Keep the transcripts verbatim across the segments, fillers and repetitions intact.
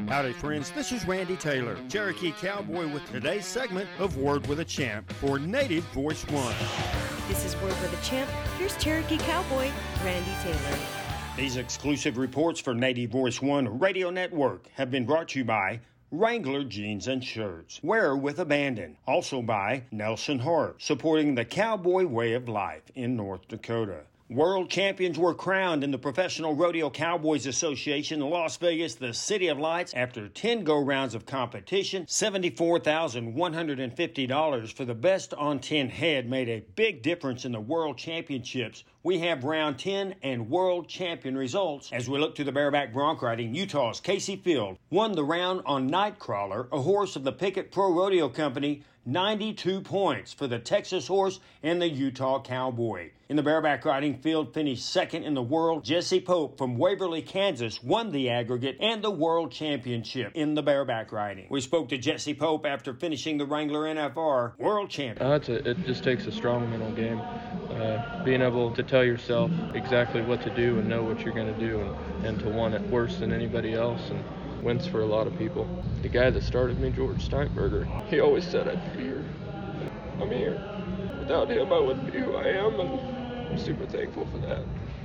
Howdy, friends. This is Randy Taylor, Cherokee Cowboy, with today's segment of Word with a Champ for Native Voice One. This is Word with a Champ. Here's Cherokee Cowboy, Randy Taylor. These exclusive reports for Native Voice One Radio Network have been brought to you by Wrangler Jeans and Shirts, Wear with Abandon. Also by Nelson Hart, supporting the cowboy way of life in North Dakota. World champions were crowned in the Professional Rodeo Cowboys Association in Las Vegas, the City of Lights, after ten go-rounds of competition. seventy-four thousand one hundred fifty dollars for the best on ten head made a big difference in the World Championships. We have round ten and world champion results. As we look to the bareback bronc riding, Utah's Casey Field won the round on Nightcrawler, a horse of the Pickett Pro Rodeo Company, ninety-two points for the Texas horse and the Utah Cowboy. In the bareback riding, Field finished second in the world. Jesse Pope from Waverly, Kansas won the aggregate and the world championship in the bareback riding. We spoke to Jesse Pope after finishing the Wrangler N F R world champion. Uh, it's a, it just takes a strong mental game. Uh, being able to tell yourself exactly what to do and know what you're going to do, and, and to want it worse than anybody else, and wins for a lot of people. The guy that started me, George Steinberger, he always said I'd be here. I'm here. Without him, I wouldn't be who I am, and I'm super thankful for that.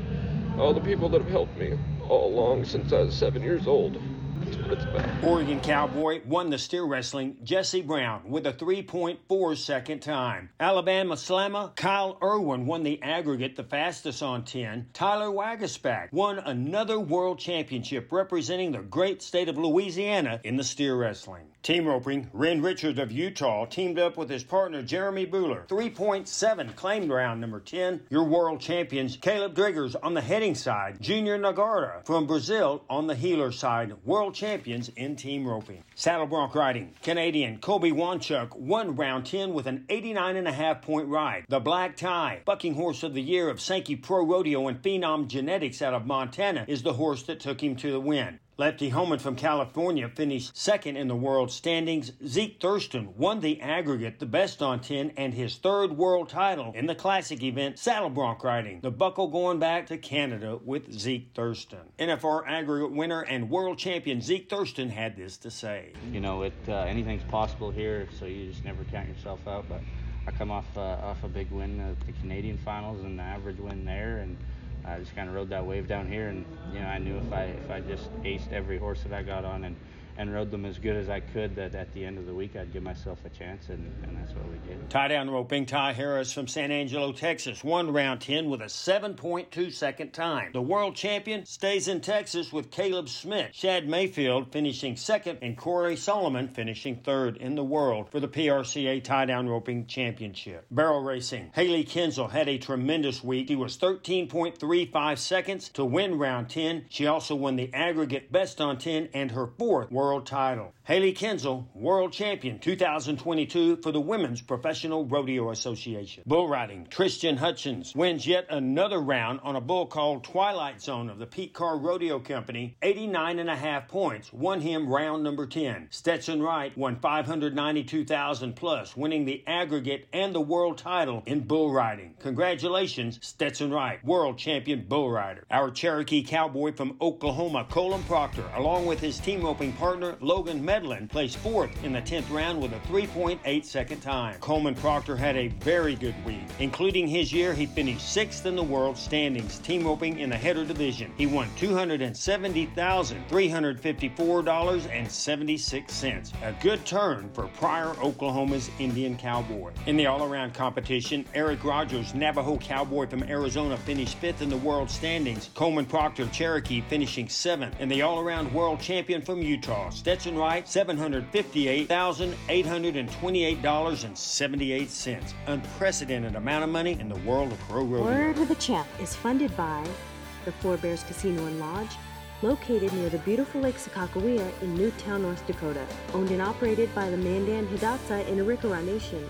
All the people that have helped me all along since I was seven years old. That's what it's about. Oregon Cowboy won the steer wrestling, Jesse Brown, with a three point four second time. Alabama Slammer, Kyle Irwin won the aggregate, the fastest on ten. Tyler Wagaspack won another world championship representing the great state of Louisiana in the steer wrestling. Team roping, Ren Richards of Utah teamed up with his partner Jeremy Buhler. three point seven claimed round number ten. Your world champions, Caleb Driggers on the heading side, Junior Nagara from Brazil on the heeler side, world champions in team roping. Saddle bronc riding, Canadian Kobe Wanchuk won round ten with an eighty-nine and a half point ride. The Black Tie, bucking horse of the year of Sankey Pro Rodeo and Phenom Genetics out of Montana, is the horse that took him to the win. Lefty Homan from California finished second in the world standings. Zeke Thurston won the aggregate, the best on ten, and his third world title in the classic event, saddle bronc riding. The buckle going back to Canada with Zeke Thurston. N F R aggregate winner and world champion Zeke Thurston had this to say. You know, it uh, anything's possible here, so you just never count yourself out. But I come off uh, off a big win at the Canadian finals and the average win there, and I just kind of rode that wave down here, and you know I knew if I if I just aced every horse that I got on and, and rode them as good as I could, that at the end of the week I'd give myself a chance, and, and that's what we did. Tie down roping, Ty Harris from San Angelo, Texas, won round ten with a seven point two second time. The world champion stays in Texas with Caleb Smith. Shad Mayfield finishing second and Corey Solomon finishing third in the world for the P R C A tie down roping championship. Barrel racing, Haley Kinsel had a tremendous week. He was thirteen point three five seconds to win round ten. She also won the aggregate best on ten and her fourth world World title. Haley Kinsel, world champion two thousand twenty-two for the Women's Professional Rodeo Association. Bull riding, Tristan Hutchins wins yet another round on a bull called Twilight Zone of the Pete Carr Rodeo Company. eighty-nine and a half points won him round number ten. Stetson Wright won five hundred ninety-two thousand plus, winning the aggregate and the world title in bull riding. Congratulations, Stetson Wright, world champion bull rider. Our Cherokee Cowboy from Oklahoma, Colin Proctor, along with his team roping partner Logan Medlin, placed fourth in the tenth round with a three point eight second time. Coleman Proctor had a very good week. Including his year, he finished sixth in the world standings, team roping in the header division. He won two hundred seventy thousand three hundred fifty-four dollars and seventy-six cents. A good turn for Pryor, Oklahoma's Indian Cowboy. In the all-around competition, Eric Rogers, Navajo Cowboy from Arizona, finished fifth in the world standings. Coleman Proctor, Cherokee, finishing seventh. And the all-around world champion from Utah, Stetson Wright, seven hundred fifty-eight thousand eight hundred twenty-eight dollars and seventy-eight cents. Unprecedented amount of money in the world of pro rodeo. Word with a Champ is funded by the Four Bears Casino and Lodge, located near the beautiful Lake Sakakawea in Newtown, North Dakota. Owned and operated by the Mandan Hidatsa in Arikara Nation.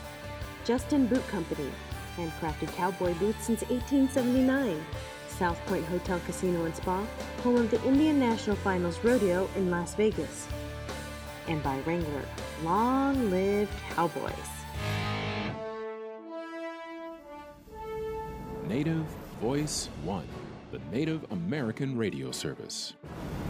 Justin Boot Company, handcrafted cowboy boots since eighteen seventy-nine. South Point Hotel Casino and Spa, home of the Indian National Finals Rodeo in Las Vegas. And by Wrangler, long live Cowboys. Native Voice One, the Native American radio service.